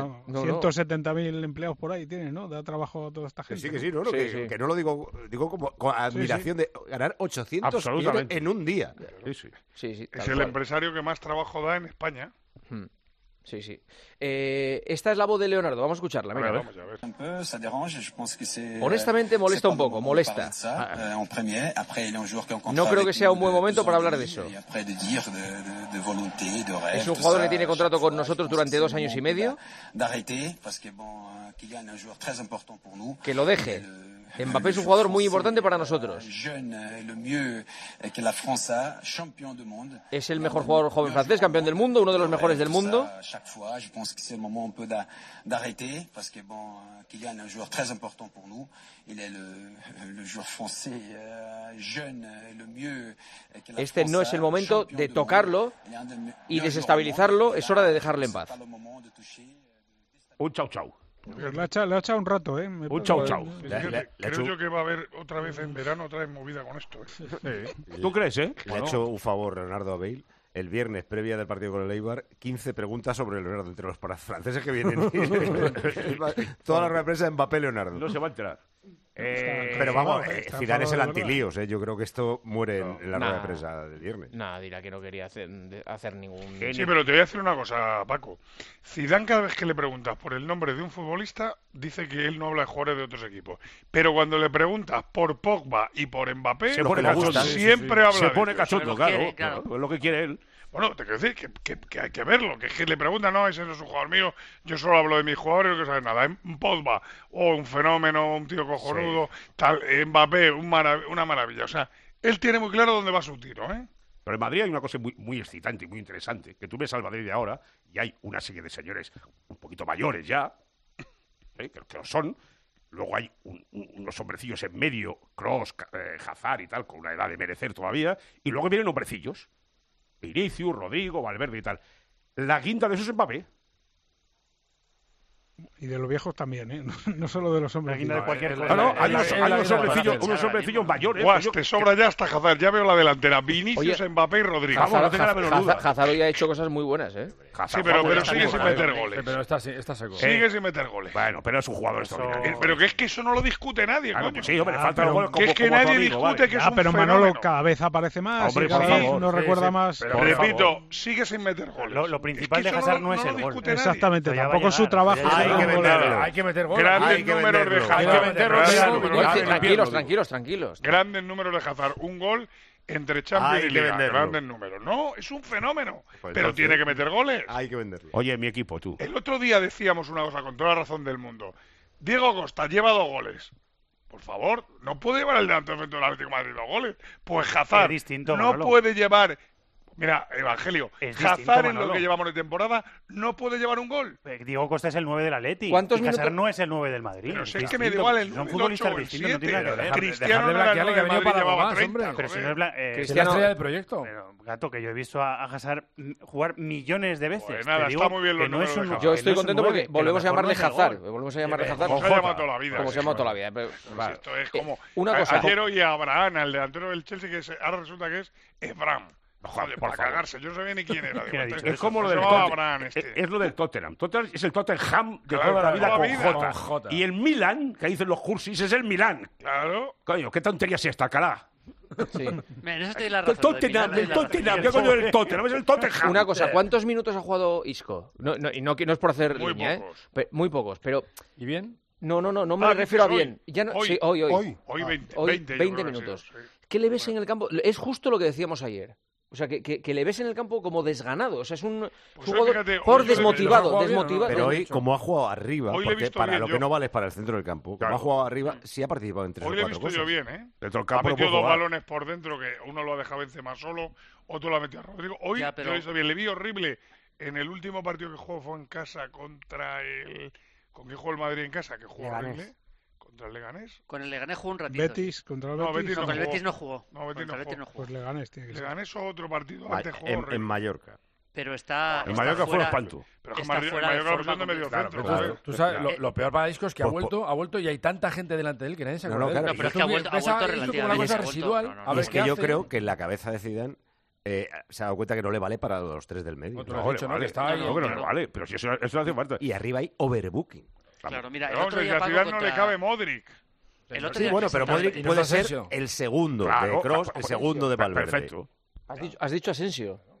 no, no, ciento setenta mil empleados por ahí tiene, ¿no? Da trabajo a toda esta gente. Que sí, que sí, no, no, Sí, que, sí. que no lo digo, digo como con admiración sí. de ganar ochocientos millones Absolutamente. en un día. Sí, sí. Sí, sí, Es tal el cual. empresario que más trabajo da en España. Hmm. Sí, sí. Eh, esta es la voz de Leonardo, vamos a escucharla. Venga, vamos a ver. Honestamente molesta un poco, molesta. No creo que sea un buen momento para hablar de eso. Es un jugador que tiene contrato con nosotros durante dos años y medio. Que lo deje. Mbappé es un jugador muy importante para nosotros. Es el mejor jugador joven francés, campeón del mundo, uno de los mejores del mundo. Este no es el momento de tocarlo y desestabilizarlo, es hora de dejarle en paz. Un chau chau. Le ha echado, le ha echado un rato, ¿eh? Me un chau chau. Le, le, le, creo hecho... yo que va a haber otra vez en verano, otra vez movida con esto. ¿eh? Sí. ¿Tú crees, eh? Le ha hecho un favor Leonardo a Bale. El viernes, previa del partido con el Eibar, quince preguntas sobre Leonardo entre los franceses que vienen. Toda la rueda de prensa de Mbappé-Leonardo. No se va a enterar. Eh, pero vamos, eh, Zidane es el antilíos, ¿eh? Yo creo que esto muere en, en la nah, rueda de prensa del viernes. Nada, dirá que no quería hacer, hacer ningún... Sí, pero te voy a decir una cosa, Paco. Zidane, cada vez que le preguntas por el nombre de un futbolista, dice que él no habla de jugadores de otros equipos. Pero cuando le preguntas por Pogba y por Mbappé, se pone cachondo, siempre habla se de pone cachondo, claro, quiere, claro. claro. Es lo que quiere él. Bueno, te quiero decir que, que, que hay que verlo, que es que le preguntan, no, ese no es un jugador mío, yo solo hablo de mis jugadores, no quiero saber nada. Un Pogba, o oh, un fenómeno, un tío cojonudo, sí. tal, Mbappé, un marav una maravilla. O sea, él tiene muy claro dónde va su tiro, ¿eh? Pero en Madrid hay una cosa muy, muy excitante y muy interesante, que tú ves al Madrid de ahora y hay una serie de señores un poquito mayores ya, ¿eh? que, que lo son. Luego hay un, un, unos hombrecillos en medio, Kroos, eh, Hazard y tal, con una edad de merecer todavía, y luego vienen hombrecillos. Vinicius, Rodrigo, Valverde y tal. La quinta de esos es Mbappé. Y de los viejos también, ¿eh? No, no solo de los hombres. De cualquier cosa. No, no, hay unos, hay unos hombrecillos, unos hombrecillos mayores. Guas, te sobra ya hasta Hazard. Ya veo la delantera. Vinicius, Oye, Mbappé y Rodrigo. Hazard, Hazard, Hazard hoy ha hecho cosas muy buenas, ¿eh? Sí, pero, pero sigue sin meter goles. Pero está, está seco. Sigue sin meter goles. Bueno, pero es un jugador extraordinario. Pero que es que eso no lo discute nadie, claro, coño. Sí, hombre, le falta los goles como, que es que nadie amigo, discute vale. que es un pero fenómeno. Manolo cada vez aparece más. Hombre, y cada por vez favor, nos sí, recuerda sí, más. Pero repito, sigue sin meter goles. Lo, lo principal de Hazard no es el gol. Exactamente, tampoco es su trabajo. Hay que meter goles. Grandes números de Hazard. Tranquilos, tranquilos, tranquilos. Grandes números de Hazard. Un gol entre Champions y Liga. Grandes números. No, es un fenómeno. Pues pero entonces, tiene que meter goles. Hay que venderlo. Oye, mi equipo, tú. El otro día decíamos una cosa con toda la razón del mundo. Diego Costa lleva dos goles. Por favor, no puede llevar el delantero del Atlético de Madrid dos goles. Pues Hazard distinto, no Manolo. puede llevar... Mira, Evangelio, Hazard en lo que llevamos de temporada no puede llevar un gol. Diego Costa es el nueve del Atleti. ¿Cuántos y Hazard no es el nueve del Madrid. Pero si es que me da igual el nueve, el ocho o el siete. No tiene nada que ver. Cristiano no era el nueve del Madrid, llevaba treinta. Pero si no es la estrella del proyecto. Pero, gato, que yo he visto a Hazard jugar millones de veces. Pues nada, está muy bien los números de Hazard. Yo estoy contento porque volvemos a llamarle Hazard. Volvemos a llamarle Hazard. Como se ha llamado toda la vida. Como se ha llamado toda la vida. Esto es como... Ayer oí a Abraham, el delantero del Chelsea, que ahora resulta que es Ebram. Joder, para cagarse, yo no sabía ni quién era. Digo, es como lo del Tottenham. Este. Es lo del Tottenham. Tottenham es el Tottenham de claro, toda la vida, con, vida. J. con J. Y el Milan, que dicen los cursis, es el Milan. Claro. Coño, qué tontería es esta, calá. Sí. Men, eso la razón, el Tottenham, el Tottenham, ¿qué coño es el Tottenham? Es el Tottenham. Una cosa, ¿cuántos minutos ha jugado Isco? No, no, y no, no es por hacer muy línea, pocos. ¿eh? Pero, muy pocos, pero... ¿Y bien? No, no, no, no me ah, refiero a bien. Hoy, ya no, hoy, sí, hoy, hoy. Hoy, hoy veinte, hoy veinte, veinte minutos. Sido, sí. ¿Qué le ves bueno. en el campo? Es justo lo que decíamos ayer. O sea, que, que, que le ves en el campo como desganado. O sea, es un pues jugador fíjate, por desmotivado. desmotivado. Pero hoy, como ha jugado arriba, hoy porque para bien, lo yo. que no vale es para el centro del campo, claro. como ha jugado arriba, sí ha participado en tres hoy o cuatro cosas. Hoy le he visto cosas. yo bien, ¿eh? Dentro del campo ha metido no dos jugar. balones por dentro, que uno lo ha dejado Benzema solo, otro lo ha metido a Rodrigo. Hoy ya, pero... yo lo he visto bien. Le vi horrible en el último partido que jugó, fue en casa contra el... ¿Con quién jugó el Madrid en casa? Que jugó Leganés. horrible. ¿Contra el Leganés? Con el Leganés jugó un ratito. Betis, contra el Betis. No, Betis no, no con el jugó. Betis no jugó. No, Betis no, Betis no jugó. Pues Leganés tiene que ser. Leganés o otro partido. Va, antes jugó en, horrible. en Mallorca. Pero está. En está Mallorca fuera, fue espanto. Pero que está Madrid, fuera Mallorca de lo de medio claro, centro. claro. Tú sabes, lo, lo peor para Isco es que ha Pues, vuelto, ha vuelto y hay tanta gente delante de él que nadie se No, acuerda no, de él. claro. No, pero es que ha vuelto, ha vuelto relativamente. Como una cosa residual. No, no, no. A ver Es qué que yo hace. creo que en la cabeza de Zidane eh, se ha dado cuenta que no le vale para los tres del medio. No, tú No, lo has dicho, vale, ¿no? Que estaba ahí. no, que no le vale, pero si eso, eso no hace falta. Y arriba hay overbooking. Claro, mira, el Pero otro vamos, día a Paco Zidane contra... no le cabe Modric. El otro Sí, día bueno, pero contra- Modric y no puede es ser Asensio. el segundo Claro, de Kroos, el pues, segundo de Valverde. Perfecto. ¿Has dicho, has dicho Asensio?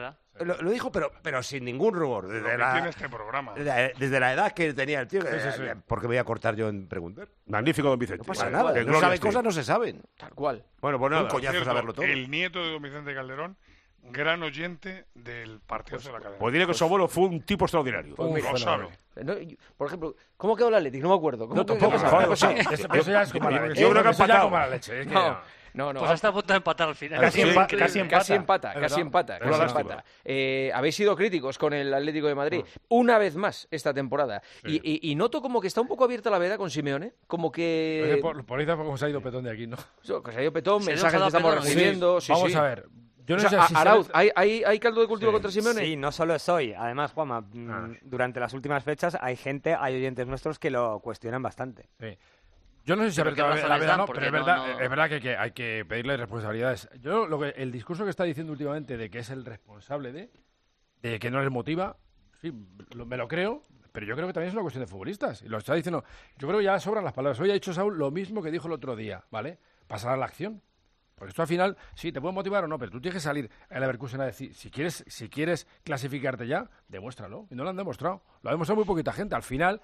verdad. Lo, lo dijo, pero, pero sin ningún rubor. Desde Lo que la, tiene este programa. desde, desde la edad que tenía el tío. Sí, sí, sí. ¿Por qué me voy a cortar yo en preguntar? Magnífico, don Vicente. No pasa Vale, nada. que No gloria saben esté. cosas, no se saben. Tal cual. Bueno, pues nada, un Por coñazo cierto, saberlo todo. El nieto de don Vicente Calderón gran oyente del partido pues, de la cadena. Pues dile que su abuelo fue un tipo extraordinario. Pues lo sabe. No, por ejemplo, ¿cómo quedó el Atlético? No me acuerdo. ¿Cómo no, tampoco. Eso ya es como la leche. Yo creo que ha empatado. Como la leche. No, no. Pues hasta a punto de empatar al final. Casi, sí, empa casi, casi empata, casi empata, es casi empata. Casi casi empata. Eh, habéis sido críticos con el Atlético de Madrid mm. una vez más esta temporada. Sí. Y, y, y noto como que está un poco abierta la veda con Simeone. Como que... Por, por ahí tampoco se ha ido Petón de aquí, ¿no? So, que se ha ido Petón, mensajes que estamos Petón, recibiendo. Sí. Sí, Vamos sí. a ver. Yo no o sea, sé si Arauz, se... ¿hay, hay, ¿hay caldo de cultivo sí. contra Simeone? Sí, no solo es hoy. Además, Juanma, ah. durante las últimas fechas hay gente, hay oyentes nuestros que lo cuestionan bastante. Sí. Yo no sé si abierto la, la veda no, pero es verdad, no, no... es verdad que, que hay que pedirle responsabilidades. Yo lo que el discurso que está diciendo últimamente de que es el responsable de, de que no les motiva, sí, lo, me lo creo, pero yo creo que también es una cuestión de futbolistas. Y lo está diciendo, yo creo que ya sobran las palabras. Hoy ha dicho Saúl lo mismo que dijo el otro día, ¿vale? Pasar a la acción. Porque esto al final, sí, te puede motivar o no, pero tú tienes que salir a la Leverkusen a decir, si quieres, si quieres clasificarte ya, demuéstralo. Y no lo han demostrado. Lo ha demostrado muy poquita gente. Al final...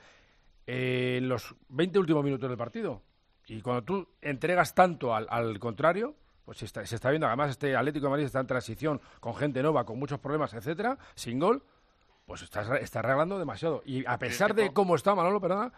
Eh, en los veinte últimos minutos del partido. Y cuando tú entregas tanto al, al contrario, pues se está, se está viendo, además este Atlético de Madrid está en transición con gente nueva, con muchos problemas, etcétera, sin gol, pues está, está regalando demasiado. Y a pesar de cómo está Manolo, perdona,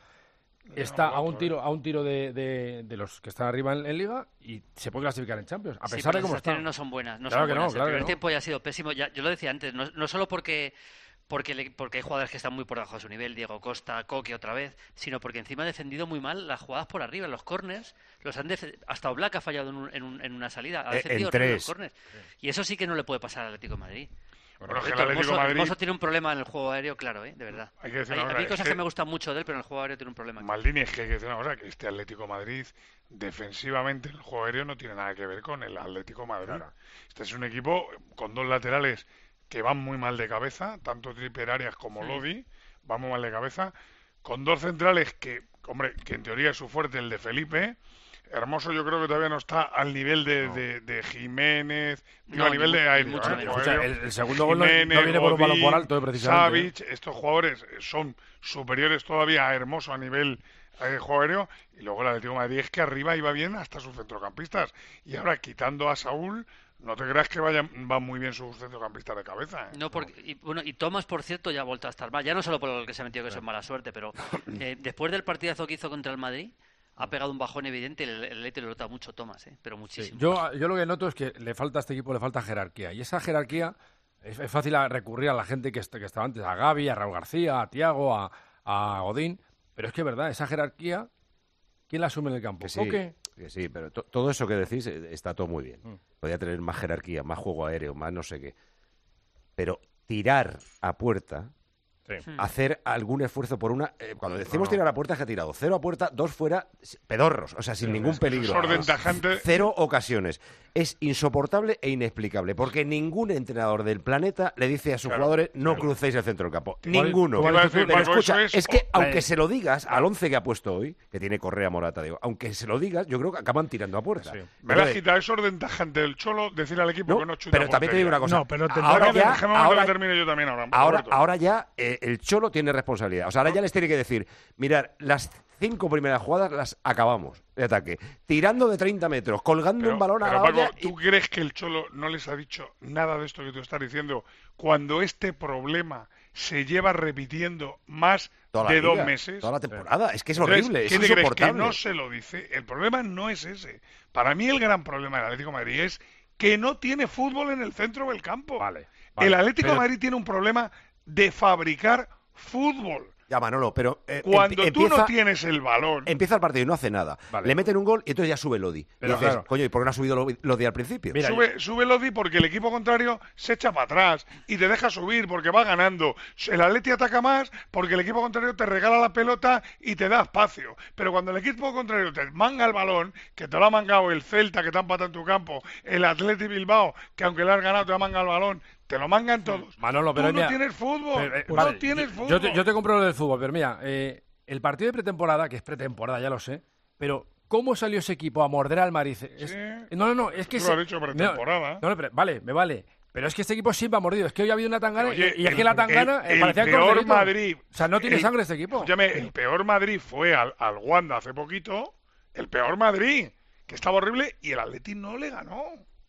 está a un tiro, a un tiro de, de, de los que están arriba en, en Liga y se puede clasificar en Champions, a pesar sí, de cómo está. No son buenas, no claro son que buenas. No, claro el primer que no. tiempo ya ha sido pésimo, ya, yo lo decía antes, no, no solo porque... Porque, le, porque hay jugadores que están muy por debajo de su nivel, Diego Costa, Coque otra vez, sino porque encima ha defendido muy mal las jugadas por arriba, los corners, los han hasta Oblak ha fallado en, un, en, un, en una salida, ha defendido en los corners. Y eso sí que no le puede pasar al Atlético de Madrid. Bueno, que el Atlético Atlético Madrid... Hermoso tiene un problema en el juego aéreo, claro, ¿eh? De verdad. Hay que decir hay, una hay cosas que... que me gustan mucho de él, pero en el juego aéreo tiene un problema. Maldini, es que hay que decir una cosa, que este Atlético de Madrid, defensivamente, el juego aéreo no tiene nada que ver con el Atlético de Madrid. Claro. Este es un equipo con dos laterales que van muy mal de cabeza, tanto Trippier Arias como sí. Lodi, van muy mal de cabeza, con dos centrales que, hombre, que en teoría es su fuerte, el de Felipe. Hermoso yo creo que todavía no está al nivel de, no. de, de Jiménez, digo, no, a nivel ni, de aéreo. Mucho, ¿eh? Escucha, el, el segundo gol Jiménez, no, no viene por un balón por alto, precisamente. Savic, estos jugadores son superiores todavía a Hermoso a nivel de juego aéreo, y luego el Atlético de Madrid es que arriba iba bien hasta sus centrocampistas, y ahora quitando a Saúl, no te creas que vaya, va muy bien sus centrocampistas de cabeza. ¿eh? No, porque, y, bueno, y Thomas, por cierto, ya ha vuelto a estar mal, ya no solo por lo que se ha metido que eso es mala suerte, pero eh, después del partidazo que hizo contra el Madrid, ha pegado un bajón evidente, el Atlético le nota mucho Thomas, ¿eh? Pero muchísimo. Sí, yo, yo lo que noto es que le falta a este equipo, le falta jerarquía, y esa jerarquía es, es fácil a recurrir a la gente que, est que estaba antes, a Gavi, a Raúl García, a Thiago, a, a Godín, pero es que es verdad, esa jerarquía, ¿quién la asume en el campo? Que sí, que sí, pero to todo eso que decís está todo muy bien. Mm. Podría tener más jerarquía, más juego aéreo, más no sé qué. Pero tirar a puerta, sí. hacer algún esfuerzo por una... Eh, cuando decimos no, no. tirar a puerta es que ha tirado cero a puerta, dos fuera, pedorros, o sea, sin sí, ningún peligro. Cero ocasiones. Es insoportable e inexplicable, porque ningún entrenador del planeta le dice a sus claro, jugadores no claro. crucéis el centro del campo. Ninguno. Decir, pero escucha, es, es que aunque eh, se lo digas al once que ha puesto hoy, que tiene Correa, Morata, digo, aunque se lo digas, yo creo que acaban tirando a puerta. Sí. Me la agita, es orden tajante del Cholo decir al equipo no, que no chuta. Pero también te digo una cosa. No, pero ahora ya, ahora, que termine yo también ahora. Ahora, ahora ya eh, el Cholo tiene responsabilidad. O sea, ahora ya les tiene que decir, mirad, las cinco primeras jugadas las acabamos de ataque, tirando de treinta metros, colgando pero, un balón pero, a la Paco, olla. ¿tú y... crees que el Cholo no les ha dicho nada de esto que tú estás diciendo cuando este problema se lleva repitiendo más toda de liga, dos meses? Toda la temporada. Es que es horrible, Entonces, es insoportable. Que no se lo dice. El problema no es ese. Para mí el gran problema del Atlético de Madrid es que no tiene fútbol en el centro del campo. Vale, vale, el Atlético pero... de Madrid tiene un problema de fabricar fútbol. Ya, Manolo, pero... Eh, Cuando em, tú empieza, no tienes el balón... Empieza el partido y no hace nada. Vale. Le meten un gol y entonces ya sube Lodi. Pero y dices, claro. coño, ¿y por qué no ha subido Lodi al principio? Mira, sube, sube Lodi porque el equipo contrario se echa para atrás y te deja subir porque va ganando. El Atleti ataca más porque el equipo contrario te regala la pelota y te da espacio. Pero cuando el equipo contrario te manga el balón, que te lo ha mangado el Celta, que te ha empatado en tu campo, el Atleti Bilbao, que aunque le has ganado te ha mangado el balón, te lo mangan todos. Manolo, pero Tú no mira, tienes fútbol. Pero, eh, no vale, tienes yo, fútbol. Yo te, yo te compro lo del fútbol, pero mira, eh, el partido de pretemporada, que es pretemporada, ya lo sé, pero ¿cómo salió ese equipo a morder al Madrid? Es, sí. No, no, no, es que... Tú se, lo has dicho pretemporada. No, no, pero, vale, me vale. Pero es que este equipo siempre ha mordido. Es que hoy ha habido una tangana Oye, y, y es el, que la tangana el, el parecía el peor Madrid. O sea, no tiene el, sangre este equipo. Escúchame, el peor Madrid fue al, al Wanda hace poquito. El peor Madrid, que estaba horrible, y el Atleti no le ganó.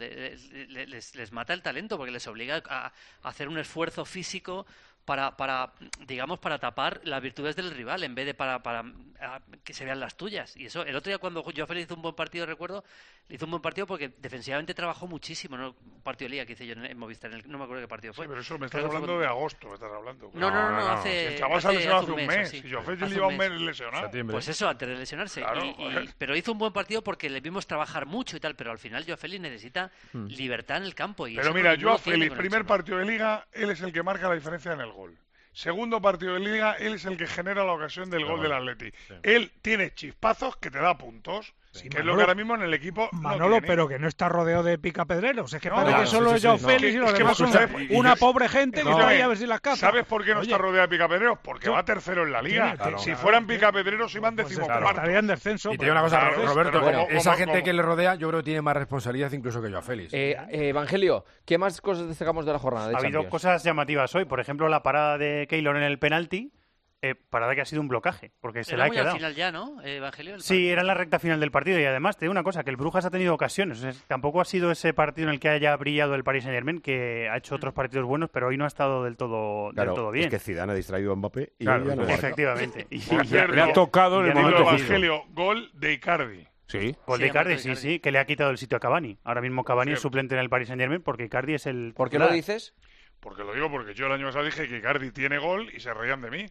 le, le, les, les mata el talento porque les obliga a, a hacer un esfuerzo físico para, para digamos, para tapar las virtudes del rival en vez de para, para a, que se vean las tuyas. Y eso, el otro día cuando Joao Félix hizo un buen partido, recuerdo, le hizo un buen partido porque defensivamente trabajó muchísimo, ¿no? Un partido de liga que hice yo en Movistar, en el, no me acuerdo qué partido fue. Sí, pero eso me estás hablando de agosto, me estás hablando. No, no, no, no, hace... El chaval se ha lesionado hace un mes, si Joao Félix lleva un mes lesionado. Pues eso, antes de lesionarse. Claro, y, y, pero hizo un buen partido porque le vimos trabajar mucho y tal, pero al final Joao Félix necesita hmm. libertad en el campo. Y pero mira, Joao Félix, primer partido de liga, él es el que marca la diferencia en el gol. Segundo partido de liga, él es el que genera la ocasión del claro. gol del Atleti. Sí. Él tiene chispazos que te da puntos, sí, que Manolo, es lo que ahora mismo en el equipo Manolo, no tiene. pero que no está rodeado de picapedreros. Es que no, parece claro, que solo sí, es sí, Joao sí, Félix no. y los demás son una pobre gente no, que está ahí a ver si las caza. ¿Sabes por qué no Oye, está rodeado de picapedreros? Porque va tercero en la liga. Claro, si claro, fueran claro, picapedreros iban pues decimocuartos. Estaría en descenso. Y te digo una cosa, claro, Roberto, pero bueno, como, esa como, gente como... que le rodea yo creo que tiene más responsabilidad incluso que Joao Félix. Eh, eh, Evangelio, ¿qué más cosas destacamos de la jornada de Ha habido Champions? cosas llamativas hoy. Por ejemplo, la parada de Keylor en el penalti. Eh, parada que ha sido un blocaje, porque se era la ha muy quedado. al final ya, ¿no, eh, Evangelio? Sí, partido. Era en la recta final del partido y además te digo una cosa, que el Brujas ha tenido ocasiones. O sea, tampoco ha sido ese partido en el que haya brillado el Paris Saint-Germain, que ha hecho otros partidos buenos, pero hoy no ha estado del todo, claro, del todo bien. Es que Zidane ha distraído a Mbappé y claro, ya no efectivamente. Y, y, y le ha tocado en el momento Evangelio, gol de Icardi. Sí. Gol sí, de Icardi, sí, sí, sí, que le ha quitado el sitio a Cavani. Ahora mismo Cavani sí. es suplente en el Paris Saint-Germain porque Icardi es el... ¿Por qué lo dices? Porque lo digo porque yo el año pasado dije que Icardi tiene gol y se reían de mí.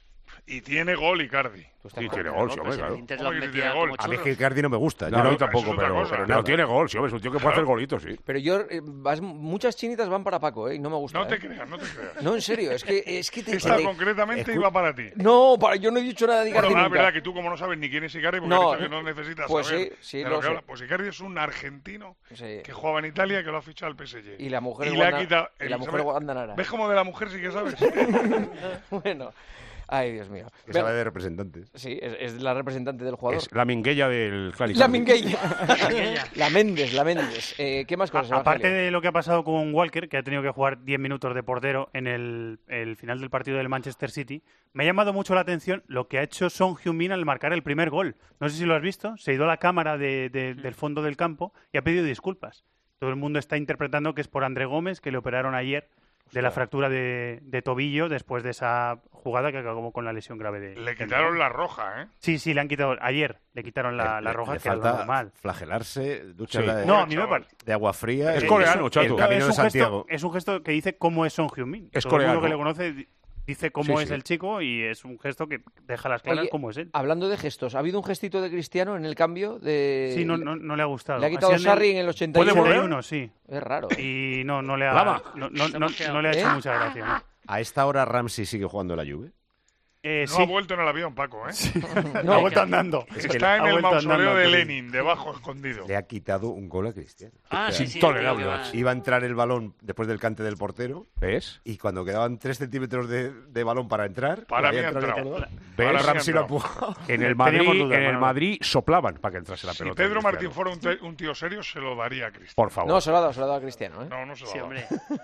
Y tiene gol Icardi. Sí, tiene gol, sí, hombre, claro. Tiene gol? A mí es que Icardi no me gusta. No, yo no, no, tampoco, pero, pero no tiene gol, sí, hombre, es un tío que puede hacer golitos, sí. Pero yo, eh, vas, muchas chinitas van para Paco, ¿eh? Y no me gusta. No te ¿eh? creas, no te creas. No, en serio, es que... Es que te, Esta te, concretamente iba para ti. No, para, yo no he dicho nada de Icardi bueno, la nunca. verdad que tú como no sabes ni quién es Icardi, porque no, has dicho que no necesitas pues saber. Sí, sí, lo lo que sé. habla. Pues Icardi es un argentino sí. que jugaba en Italia, que lo ha fichado al P S G. Y la mujer y es le ha Wanda, quitado, y la mujer Guandanara. ¿Ves cómo de la mujer sí que sabes? Bueno... Ay, Dios mío. Que sabe de representantes. Sí, es, es la representante del jugador. Es la minguella del Claricardi. La minguella. La Méndez, la Méndez. Eh, ¿Qué más cosas? A, aparte de lo que ha pasado con Walker, que ha tenido que jugar diez minutos de portero en el, el final del partido del Manchester City, me ha llamado mucho la atención lo que ha hecho Son Heung-min al marcar el primer gol. No sé si lo has visto. Se ha ido a la cámara de, de, del fondo del campo y ha pedido disculpas. Todo el mundo está interpretando que es por André Gómez, que le operaron ayer de la fractura de, de tobillo después de esa jugada que acabó con la lesión grave de... Le quitaron la roja, ¿eh? Sí, sí, le han quitado... Ayer le quitaron la, le, la roja, le que falta es normal. Flagelarse, ducharse sí. de, no, a mí me parece... de agua fría. Es coreano, el, chato. El camino de Santiago. Gesto, es un gesto que dice cómo es Son Heung-min. Es Todo coreano. el mundo que le conoce dice cómo sí, es sí. el chico y es un gesto que deja las claras Oye, cómo es él. Hablando de gestos, ¿ha habido un gestito de Cristiano en el cambio de...? Sí, no, no, no le ha gustado. Le ha quitado Sarri en el ochenta y uno. Sí. Es raro. Y no, no le ha, Lama. no, no, no, no le ha hecho ¿Eh? mucha gracia. ¿no? ¿A esta hora Ramsey sigue jugando en la Juve? Eh, no sí. ha vuelto en el avión, Paco, ¿eh? Sí. No, ha vuelto andando. Es que está en el mausoleo de Lenin, debajo, escondido. Le ha quitado un gol a Cristiano. Ah, o sea, sí, sí, intolerable. sí, Iba a entrar el balón después del cante del portero. ¿Ves? Y cuando quedaban tres centímetros de, de balón para entrar... Para mí ha entrado. ¿Ves? Ramsey lo ha empujado. En el Madrid, duda, en el Madrid soplaban para que entrase la si pelota. Si Pedro Martín fuera un, un tío serio, se lo daría a Cristiano. Por favor. No, se lo ha dado, se lo ha dado a Cristiano, ¿eh? No, no se lo sí, ha dado. hombre.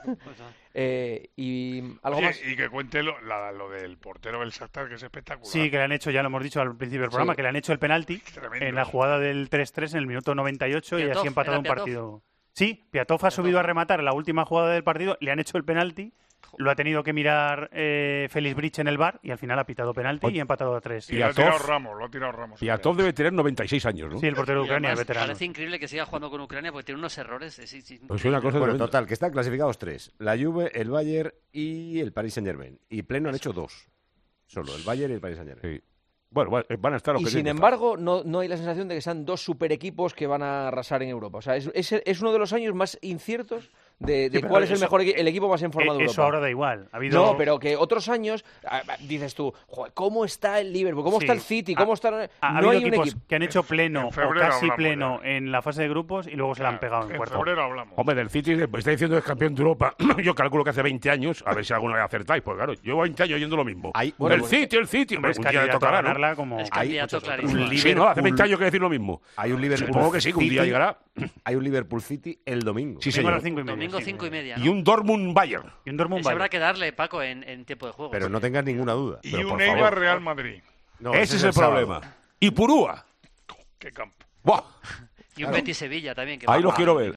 eh, y algo Oye, más. y que cuente lo, la, lo del portero del Shakhtar, que es espectacular. Sí, que le han hecho, ya lo hemos dicho al principio del programa, sí. que le han hecho el penalti Tremendo. en la jugada del tres tres en el minuto noventa y ocho Piatov, y así ha empatado un Piatov. partido. Sí, Piatov ha subido a rematar la última jugada del partido, le han hecho el penalti, lo ha tenido que mirar eh, Félix Bridge en el bar y al final ha pitado penalti y ha empatado a tres. Y lo ha tirado Ramos, lo ha tirado Ramos. Piatov debe tener noventa y seis años, ¿no? Sí, el portero de Ucrania, además, veterano. Parece increíble que siga jugando con Ucrania porque tiene unos errores. Sí, sí. Pues una cosa bueno, tremenda. total, que están clasificados tres. La Juve, el Bayern y el Paris Saint-Germain. Y pleno han hecho dos. Solo, el Bayern y el Paris Saint-Germain. Sí. Bueno, van a estar lo y que sin tienen embargo, no, no hay la sensación de que sean dos super equipos que van a arrasar en Europa. O sea, es, es, es uno de los años más inciertos de, de Sí, cuál es el eso, mejor equi el equipo más en forma de Europa. Eso ahora da igual. Ha habido... No, pero que otros años dices tú, joder, ¿cómo está el Liverpool? ¿Cómo Sí. está el City? ¿Cómo ha, está? Ha, no ha hay habido un equipos equipo que han hecho pleno o casi pleno ya. en la fase de grupos y luego se la han pegado en, en cuarto. febrero hablamos. Hombre, del City está diciendo que es campeón de Europa. Yo calculo que hace veinte años, a ver si alguna vez acertáis. Pues claro, llevo veinte años oyendo lo mismo. Hay, bueno, el pues, City, el City. Hombre, es un día le tocará, ¿no? ganarla como... Es candidato clarísimo. Un sí, no, hace veinte años que decir lo mismo. Hay un Liverpool Supongo que sí, que un día City, llegará. Hay un Liverpool City el domingo. Sí, Domingo a señor. las cinco y media, Domingo sí. cinco y media. ¿no? Y un Dortmund Bayern. Y un Dortmund Ese habrá Bayern. que darle, Paco, en, en tiempo de juego. Pero no tengas ninguna duda. Y Pero, un por Eibar favor. Real Madrid. No, ese es el sábado. problema. Y Purúa. Qué campo. ¡Buah! Y un Betis Sevilla también. Que Ahí va- los quiero ver.